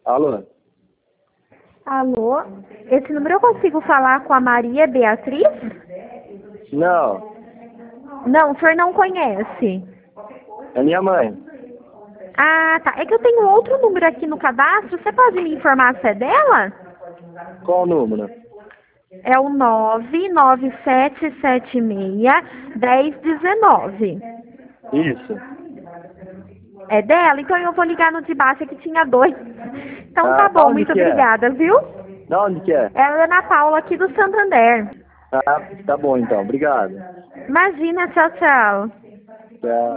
Alô? Alô? Esse número eu consigo falar com a Maria Beatriz? Não, Não, o senhor não conhece. é minha mãe. Ah, tá. É que eu tenho outro número aqui no cadastro. Você pode me informar se é dela? Qual o número? É o 99776-1019. Isso. É dela? Então eu vou ligar no de baixo, que tinha dois. Então tá Da bom, onde muito que é? obrigada, viu? Da onde que é? É a Ana Paula aqui do Santander. Tá bom então, obrigado. Imagina, tchau, tchau. Tchau.